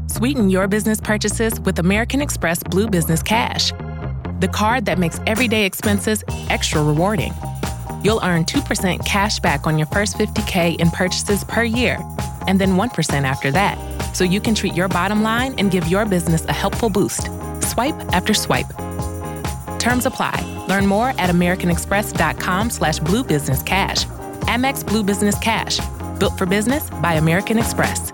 Sweeten your business purchases with American Express Blue Business Cash, the card that makes everyday expenses extra rewarding. You'll earn 2% cash back on your first $50K in purchases per year, and then 1% after that, so you can treat your bottom line and give your business a helpful boost. Swipe after swipe. Terms apply. Learn more at americanexpress.com/Blue Business Cash. Amex Blue Business Cash. Built for business by American Express.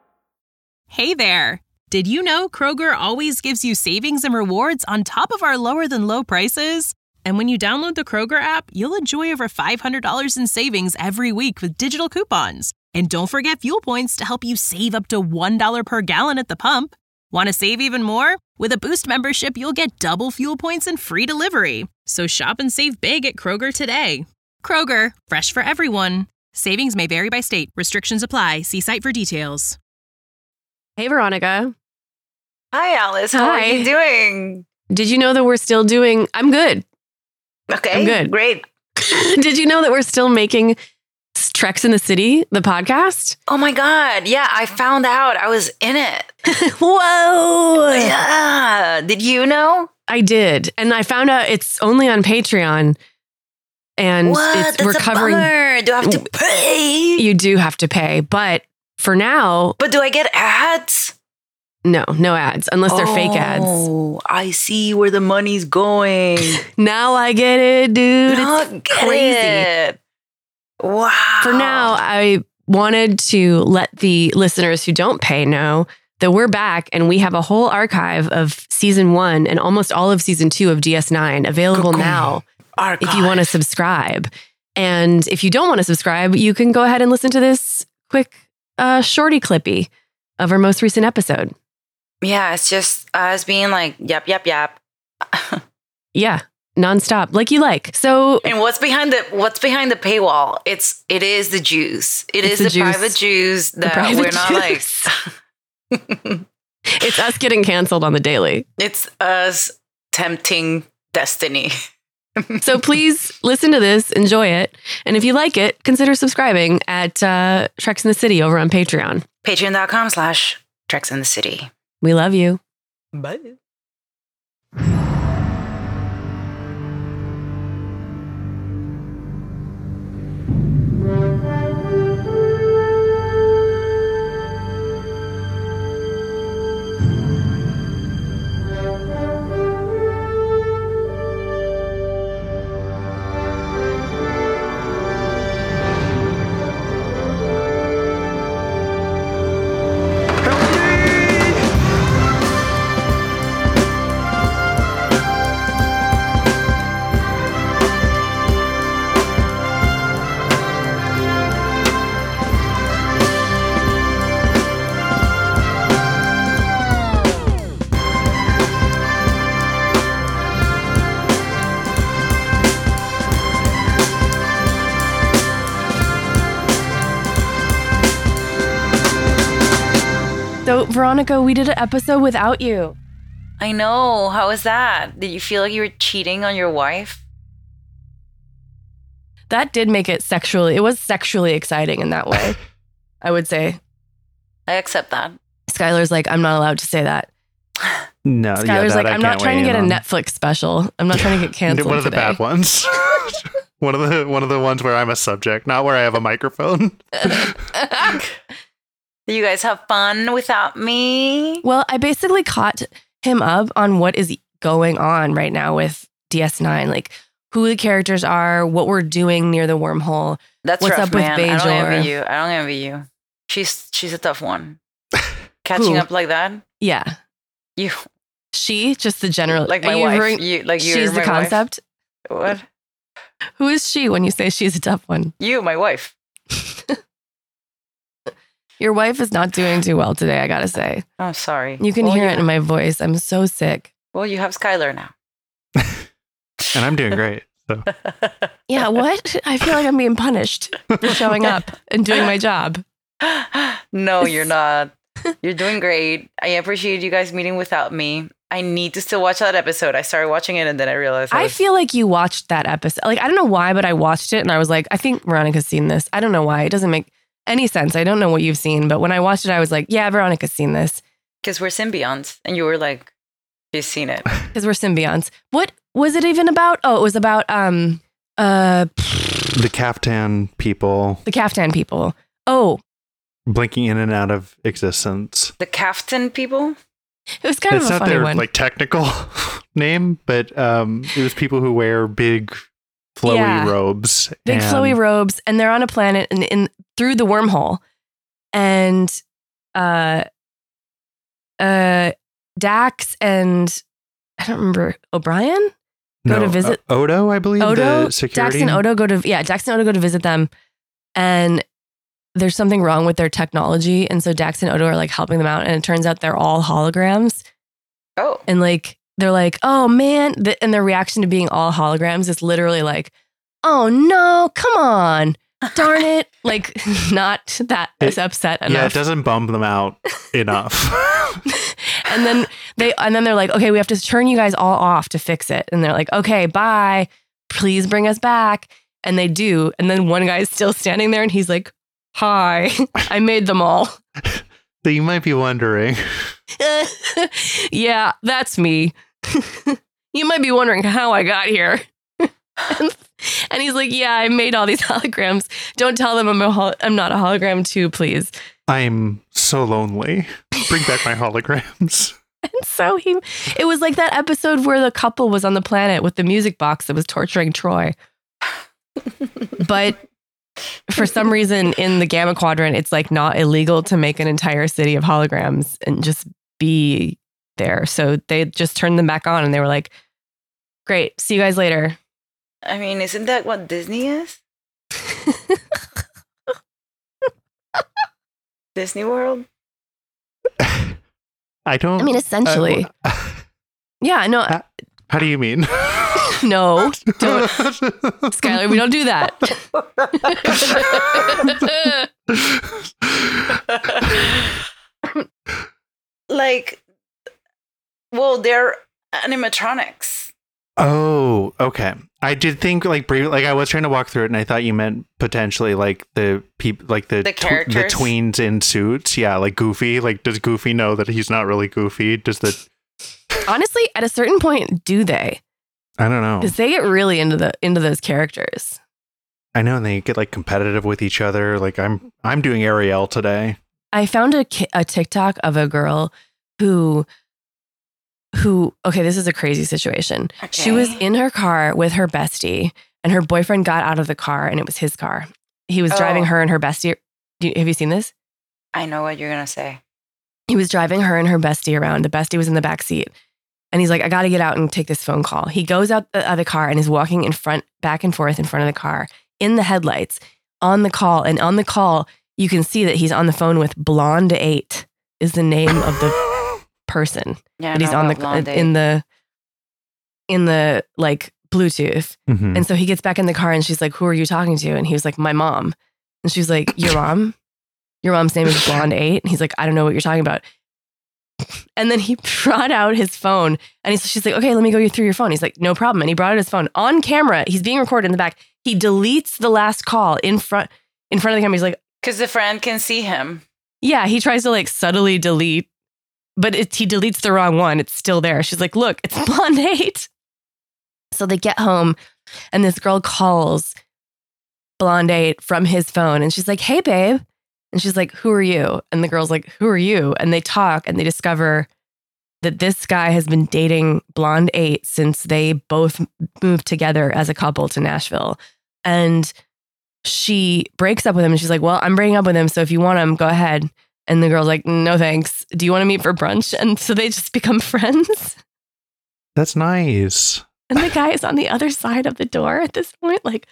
Hey there! Did you know Kroger always gives you savings and rewards on top of our lower-than-low prices? And when you download the Kroger app, you'll enjoy over $500 in savings every week with digital coupons. And don't forget fuel points to help you save up to $1 per gallon at the pump. Want to save even more? With a Boost membership, you'll get double fuel points and free delivery. So shop and save big at Kroger today. Kroger, fresh for everyone. Savings may vary by state. Restrictions apply. See site for details. Hey, Veronica. Hi, Alice. How are you doing? Did you know that we're still doing... I'm good. Okay, I'm good. Great. Did you know that we're still making Treks in the City, the podcast? Oh my God. Yeah, I found out. I was in it. Whoa. Yeah. Did you know? I did. And I found out it's only on Patreon. And we're covering... Bummer. Do I have to pay? You do have to pay. But for now... But do I get ads? No ads, unless they're fake ads. Oh, I see where the money's going. Now I get it, dude. It's crazy. It. Wow. For now, I wanted to let the listeners who don't pay know that we're back and we have a whole archive of season 1 and almost all of season 2 of DS9 available now if you want to subscribe. And if you don't want to subscribe, you can go ahead and listen to this quick shorty clippy of our most recent episode. Yeah, it's just us being like, yap. Yeah, nonstop, like you like. So, and what's behind the paywall? It is the juice. It's the private juice that we're not juice. Like. It's us getting canceled on the daily. It's us tempting destiny. So please listen to this, enjoy it, and if you like it, consider subscribing at Treks in the City over on Patreon. Patreon.com/Treks in the City. We love you. Bye. So, Veronica, we did an episode without you. I know. How was that? Did you feel like you were cheating on your wife? That did make it sexually exciting in that way, I would say. I accept that. Skylar's like, I'm not allowed to say that. No, Skylar's like, I'm not trying to get a Netflix special. I'm not trying to get canceled. One of the today. bad ones. one of the ones where I'm a subject, not where I have a microphone. Do you guys have fun without me? Well, I basically caught him up on what is going on right now with DS9, like who the characters are, what we're doing near the wormhole. That's what's rough, up with man. Bajor. I don't envy you. She's a tough one. Catching up like that? Yeah. You. She, just the general. Like my wife. She's the concept. Wife? What? Who is she when you say she's a tough one? You, my wife. Your wife is not doing too well today, I gotta say. Oh, sorry. You can hear it in my voice. I'm so sick. Well, you have Skylar now. And I'm doing great. So. Yeah, what? I feel like I'm being punished for showing up and doing my job. No, you're not. You're doing great. I appreciate you guys meeting without me. I need to still watch that episode. I started watching it and then I realized I feel like you watched that episode. Like, I don't know why, but I watched it and I was like, I think Veronica's seen this. I don't know why. It doesn't make any sense. I don't know what you've seen, but when I watched it, I was like, yeah, Veronica's seen this. Because we're symbionts. And you were like, you've seen it. Because we're symbionts. What was it even about? Oh, it was about the Kaftan people. The Kaftan people. Oh. Blinking in and out of existence. The Kaftan people? It was kind of a funny one. It's not their like technical name, but it was people who wear big flowy robes. Big flowy robes, and they're on a planet and through the wormhole. And Dax and I don't remember O'Brien go to visit Odo, I believe. Odo, the security. Dax and Odo go to visit them, and there's something wrong with their technology, and so Dax and Odo are like helping them out, and it turns out they're all holograms. Oh, and like they're like, oh man, and their reaction to being all holograms is literally like, oh no, come on. Darn it. Like, not that is upset enough. Yeah, it doesn't bum them out enough. and then they're like, okay, we have to turn you guys all off to fix it. And they're like, okay, bye. Please bring us back. And they do. And then one guy is still standing there and he's like, hi, I made them all. So you might be wondering. Yeah, that's me. You might be wondering how I got here. And he's like, yeah, I made all these holograms. Don't tell them I'm not a hologram too, please. I'm so lonely. Bring back my holograms. And so it was like that episode where the couple was on the planet with the music box that was torturing Troy. But for some reason in the Gamma Quadrant, it's like not illegal to make an entire city of holograms and just be there. So they just turned them back on and they were like, great, see you guys later. I mean, isn't that what Disney is? Disney World? I mean, essentially. Yeah, no. How do you mean? No, don't. Skylar, we don't do that. Like, well, they're animatronics. Oh, okay. I did think like briefly, like I was trying to walk through it, and I thought you meant potentially like the people, like the tweens in suits. Yeah, like Goofy. Like, does Goofy know that he's not really Goofy? Honestly, at a certain point, do they? I don't know, because they get really into those characters. I know, and they get like competitive with each other. Like I'm doing Ariel today. I found a TikTok of a girl who, okay, this is a crazy situation. Okay. She was in her car with her bestie and her boyfriend got out of the car and it was his car. He was driving her and her bestie. Have you seen this? I know what you're going to say. He was driving her and her bestie around. The bestie was in the back seat and he's like, I got to get out and take this phone call. He goes out of the car and is walking back and forth in front of the car in the headlights on the call. And on the call, you can see that he's on the phone with Blonde 8 is the name of the person. Yeah, but he's on the in the like Bluetooth. Mm-hmm. And so he gets back in the car and she's like, who are you talking to? And he was like, my mom. And she's like, your mom? Your mom's name is Blonde 8? And he's like, I don't know what you're talking about. And then he brought out his phone and she's like, okay, let me go through your phone. He's like, no problem. And he brought out his phone on camera. He's being recorded in the back. He deletes the last call in front of the camera. He's like, because the friend can see him. Yeah, he tries to like subtly delete, but he deletes the wrong one. It's still there. She's like, look, it's Blonde 8. So they get home and this girl calls Blonde 8 from his phone. And she's like, hey, babe. And she's like, who are you? And the girl's like, who are you? And they talk and they discover that this guy has been dating Blonde 8 since they both moved together as a couple to Nashville. And she breaks up with him and she's like, well, I'm breaking up with him. So if you want him, go ahead. And the girl's like, no, thanks. Do you want to meet for brunch? And so they just become friends. That's nice. And the guy is on the other side of the door at this point, like,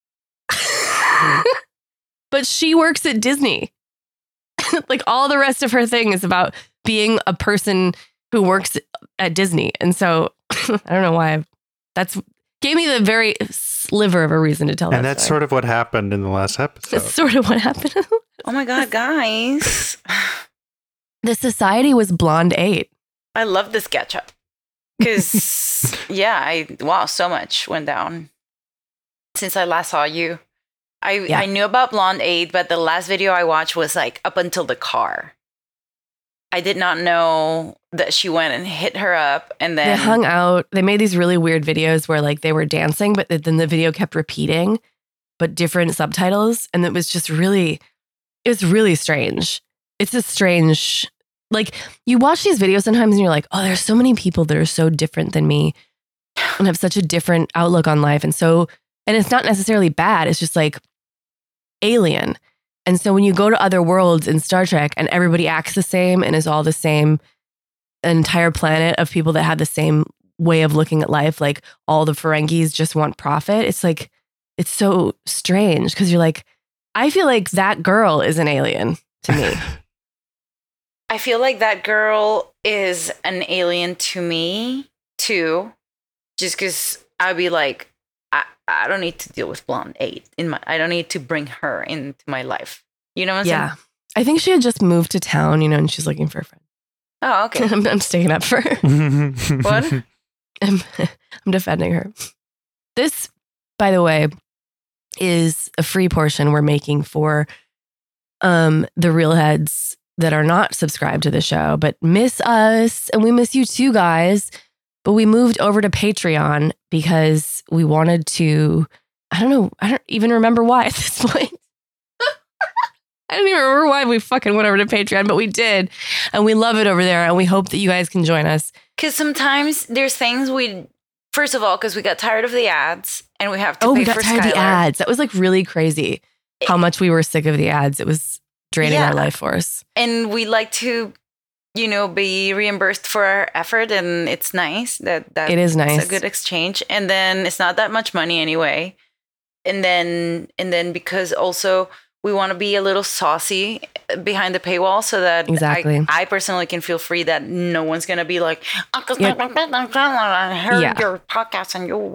but she works at Disney. Like all the rest of her thing is about being a person who works at Disney. And so I don't know why gave me the very sliver of a reason to tell that. And that's story. Sort of what happened in the last episode. That's sort of what happened. Oh my God, guys. The society was Blonde 8. I love this sketchup. Because, yeah, so much went down since I last saw you. I knew about Blonde 8, but the last video I watched was like up until the car. I did not know that she went and hit her up, and then they hung out. They made these really weird videos where like they were dancing, but then the video kept repeating, but different subtitles. And it was really strange. It's a strange, like you watch these videos sometimes and you're like, oh, there's so many people that are so different than me and have such a different outlook on life. And it's not necessarily bad. It's just like alien. And so when you go to other worlds in Star Trek and everybody acts the same and is all the same, an entire planet of people that have the same way of looking at life, like all the Ferengis just want profit. It's like, it's so strange because you're like, I feel like that girl is an alien to me. I feel like that girl is an alien to me too, just because I'd be like, I don't need to deal with blonde 8 I don't need to bring her into my life. You know what I'm saying? Yeah. I think she had just moved to town, and she's looking for a friend. Oh, okay. I'm sticking up for her. What? I'm defending her. This, by the way, is a free portion we're making for the real heads that are not subscribed to the show, but miss us. And we miss you too, guys. But we moved over to Patreon because we wanted to, I don't even remember why at this point. I don't even remember why we fucking went over to Patreon, but we did. And we love it over there. And we hope that you guys can join us. Because sometimes there's things first of all, because we got tired of the ads and we have to pay for Skylar. Oh, we got tired of the ads. That was like really crazy how much we were sick of the ads. It was draining our life force. And we like to, be reimbursed for our effort. And it's nice that it is nice. It's a good exchange. And then it's not that much money anyway. And then because also we want to be a little saucy behind the paywall so that I personally can feel free that no one's going to be like, I heard your podcast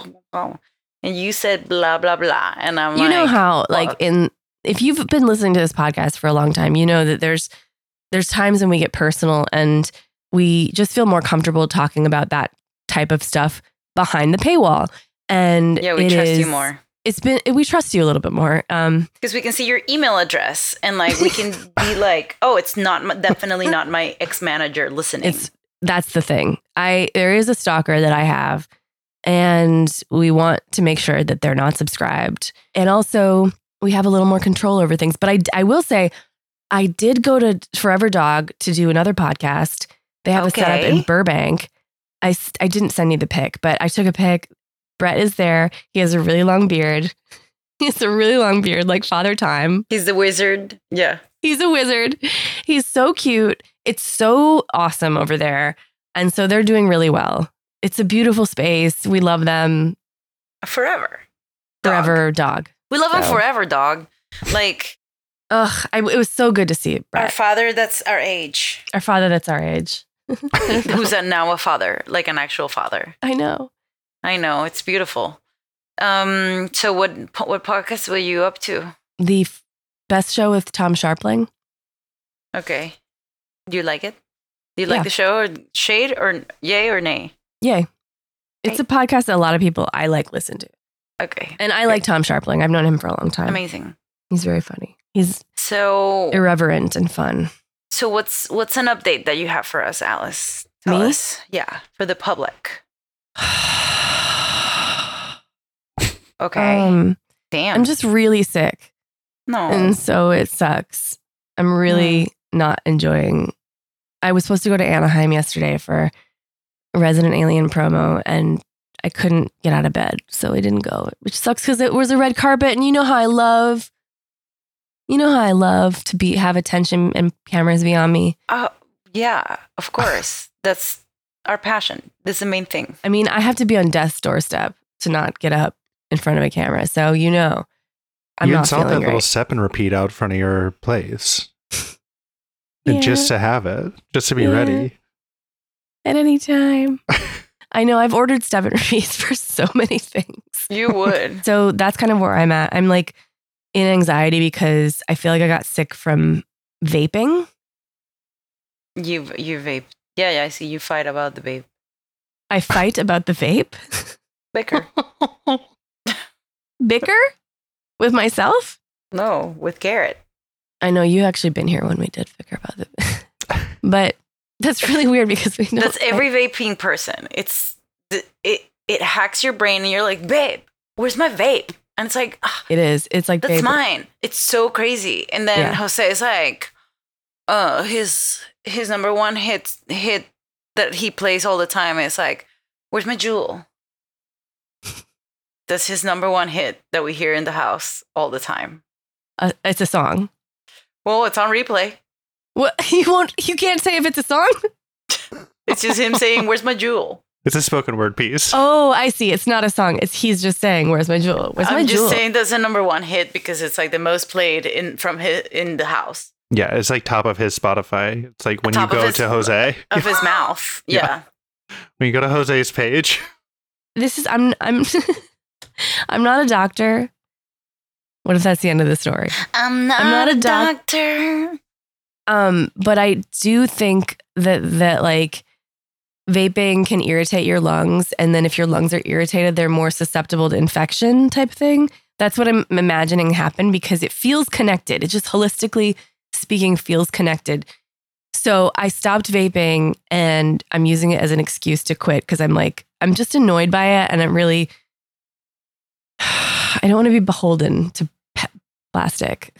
and you said blah, blah, blah. And I'm like, you know how, like if you've been listening to this podcast for a long time, you know that there's times when we get personal and we just feel more comfortable talking about that type of stuff behind the paywall. And we trust you more. We trust you a little bit more. Because we can see your email address and like we can be like, oh, it's definitely not my ex-manager listening. That's the thing. There is a stalker that I have and we want to make sure that they're not subscribed. And also we have a little more control over things. But I will say, I did go to Forever Dog to do another podcast. They have a setup in Burbank. I didn't send you the pic, but I took a pic. Brett is there. He has a really long beard. Like Father Time. He's the wizard. Yeah. He's a wizard. He's so cute. It's so awesome over there. And so they're doing really well. It's a beautiful space. We love them. Forever Dog. We love him forever, dog. Like, it was so good to see it, Brett. Our father that's our age. Who's now a father, like an actual father. I know. It's beautiful. So what podcast were you up to? The Best Show with Tom Scharpling. Okay. Do you like it? Do you like the show, or shade, or yay or nay? Yay. It's a podcast that a lot of people I listen to. Okay. And I like Tom Scharpling. I've known him for a long time. Amazing. He's very funny. He's so irreverent and fun. So what's an update that you have for us, Alice? Tell Me? Us. Yeah, for the public. Okay. Damn. I'm just really sick. No. And so it sucks. I'm really not enjoying. I was supposed to go to Anaheim yesterday for a Resident Alien promo and I couldn't get out of bed. So I didn't go, which sucks because it was a red carpet and you know how I love to have attention and cameras be on me. Yeah, of course. That's our passion. This is the main thing. I mean, I have to be on death's doorstep to not get up in front of a camera. So, I'm you not installed that great. little step and repeat out front of your place. And just to have it, just to be ready. At any time. I know I've ordered step and repeats for so many things. You would. So that's kind of where I'm at. I'm like in anxiety because I feel like I got sick from vaping. You vape. Yeah, I see you fight about the vape. I fight about the vape? Bicker. Bicker? With myself? No, with Garrett. I know you actually been here when we did bicker about it. But That's really weird because we know that's every vaping person. It hacks your brain and you're like, babe, where's my vape? And it's like, it is. It's like, that's mine. It's so crazy. And then Jose is like, his number one hit that he plays all the time is like, where's my Juul? That's his number one hit that we hear in the house all the time. It's a song. Well, it's on replay. What? You can't say if it's a song? It's just him saying, where's my Juul? It's a spoken word piece. Oh, I see. It's not a song. He's just saying, where's my Juul? I'm just saying that's a number one hit because it's like the most played in the house. Yeah, it's like top of his Spotify. It's like when you go to Jose. Of his mouth. Yeah. When you go to Jose's page. I'm I'm not a doctor. What if that's the end of the story? I'm not a doctor. But I do think that like vaping can irritate your lungs, and then if your lungs are irritated, they're more susceptible to infection type thing. That's what I'm imagining happened because it feels connected. It just holistically speaking feels connected. So I stopped vaping and I'm using it as an excuse to quit because I'm just annoyed by it, and I'm really I don't want to be beholden to plastic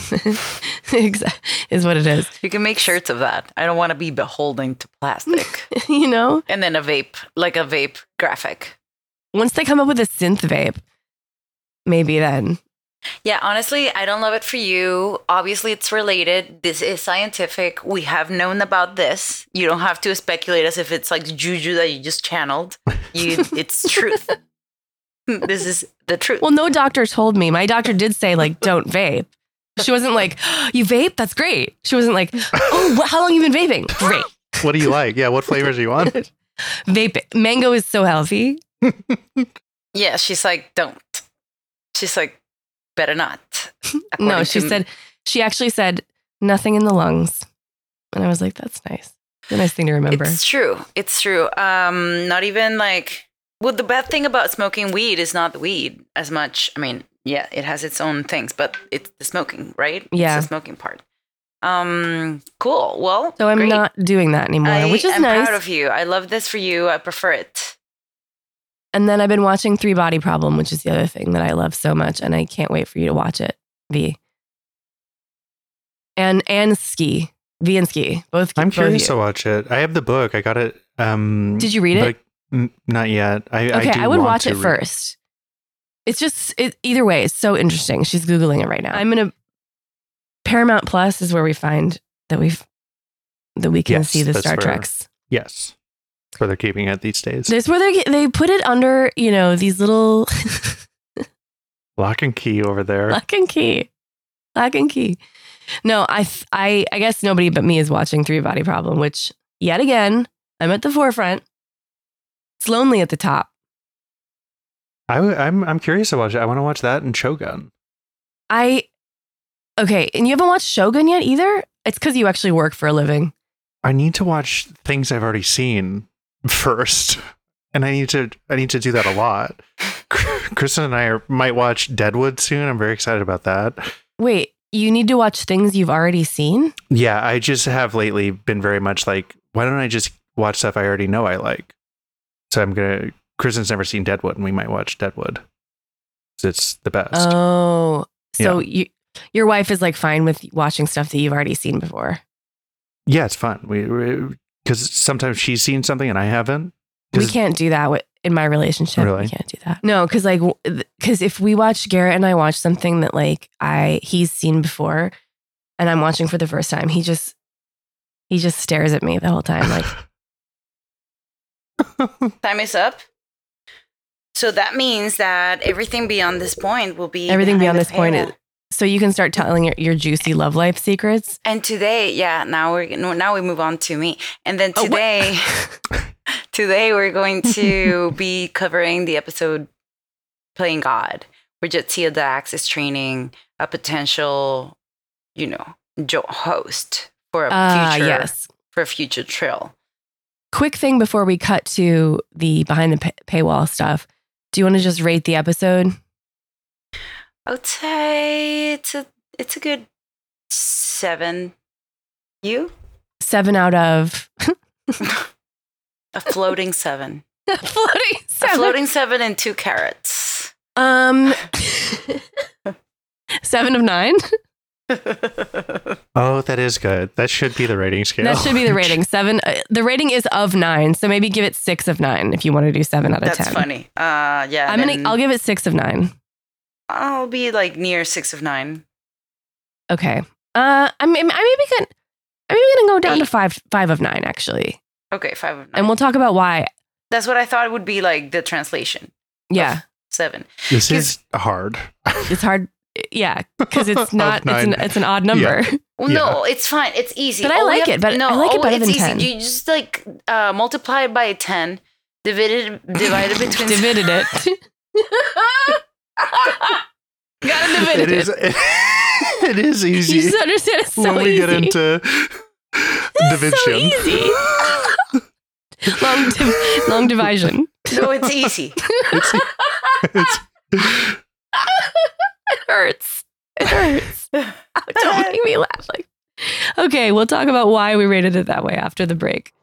is what it is. You can make shirts of that. I don't want to be beholden to plastic. You know? And then a vape graphic. Once they come up with a synth vape, maybe then. Yeah, honestly, I don't love it for you. Obviously, it's related. This is scientific. We have known about this. You don't have to speculate as if it's like juju that you just channeled. It's truth. This is the truth. Well, no doctor told me. My doctor did say, like, don't vape. She wasn't like, you vape? That's great. She wasn't like, oh, how long have you been vaping? Great. What do you like? Yeah, what flavors do you want? Vape. Mango is so healthy. Yeah, she's like, don't. She's like, better not. No, she actually said, nothing in the lungs. And I was like, that's nice. It's a nice thing to remember. It's true. Not even like... Well, the bad thing about smoking weed is not the weed as much. I mean, yeah, it has its own things, but it's the smoking, right? Yeah. It's the smoking part. Cool. Well, so I'm not doing that anymore, which is nice. I'm proud of you. I love this for you. I prefer it. And then I've been watching Three Body Problem, which is the other thing that I love so much. And I can't wait for you to watch it, V. And Ski. V and Ski. Both. I'm curious to watch it. I have the book. I got it. Did you read it? Not yet. I would watch it first. It's just, either way, it's so interesting. She's Googling it right now. Paramount Plus is where we find that we can see the Star Treks. Yes. That's where they're keeping it these days. That's where they put it under, these little... Lock and key over there. Lock and key. No, I guess nobody but me is watching Three Body Problem, which, yet again, I'm at the forefront. It's lonely at the top. I'm curious to watch it. I want to watch that and Shogun. Okay, and you haven't watched Shogun yet either? It's because you actually work for a living. I need to watch things I've already seen first, and I need to do that a lot. Kristen and I might watch Deadwood soon. I'm very excited about that. Wait, you need to watch things you've already seen? Yeah, I just have lately been very much like, why don't I just watch stuff I already know I like? So Kristen's never seen Deadwood, and we might watch Deadwood. It's the best. Oh, so your wife is like fine with watching stuff that you've already seen before? Yeah, it's fun. Because sometimes she's seen something and I haven't. We can't do that in my relationship. Really? We can't do that. No, because if we watch, Garrett and I watch something that like he's seen before, and I'm watching for the first time, he just stares at me the whole time like. Time is up. So that means that everything beyond this point will be so you can start telling your juicy love life secrets. And today, now we move on to me. And then today we're going to be covering the episode Playing God, where Jadzia Dax is training a potential, host for a future trill. Quick thing before we cut to the behind the paywall stuff. Do you want to just rate the episode? I would say it's a good 7. You? 7 out of A floating 7. A floating 7. A floating 7 and 2 carrots. 7 of 9. Oh, that is good. That should be the rating scale. That should be the rating. 7. The rating is of 9, so maybe give it 6 of 9 if you want to do 7 out of 10. That's funny. Yeah. I'll give it 6 of 9. I'll be like near 6 of 9. Okay. I maybe gonna go down to 5 of 9 actually. Okay, 5 of 9. And we'll talk about why. That's what I thought it would be like the translation. Yeah. 7. This is hard. It's hard. Yeah, because it's not. It's an odd number. Yeah. Well, no, it's fine. It's easy. But I like it. But I like it better than 10. You just like multiply it by 10, divide it between. Divided it. Gotta divide it. It is easy. You just understand it's so easy. When we get into division. So easy. Long division. No, it's easy. It hurts. Don't make me laugh. Okay, we'll talk about why we rated it that way after the break.